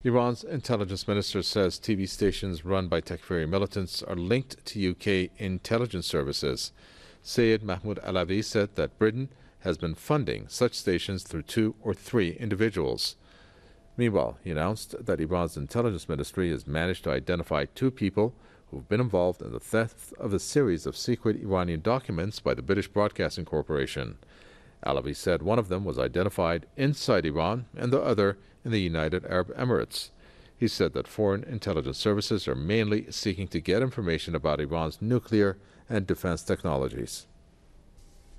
Iran's intelligence minister says TV stations run by Takfiri militants are linked to UK intelligence services. Sayed Mahmoud Alavi said that Britain has been funding such stations through 2 or 3 individuals. Meanwhile, he announced that Iran's intelligence ministry has managed to identify 2 people who have been involved in the theft of a series of secret Iranian documents by the British Broadcasting Corporation. Alavi said one of them was identified inside Iran and the other in the United Arab Emirates. He said that foreign intelligence services are mainly seeking to get information about Iran's nuclear and defense technologies.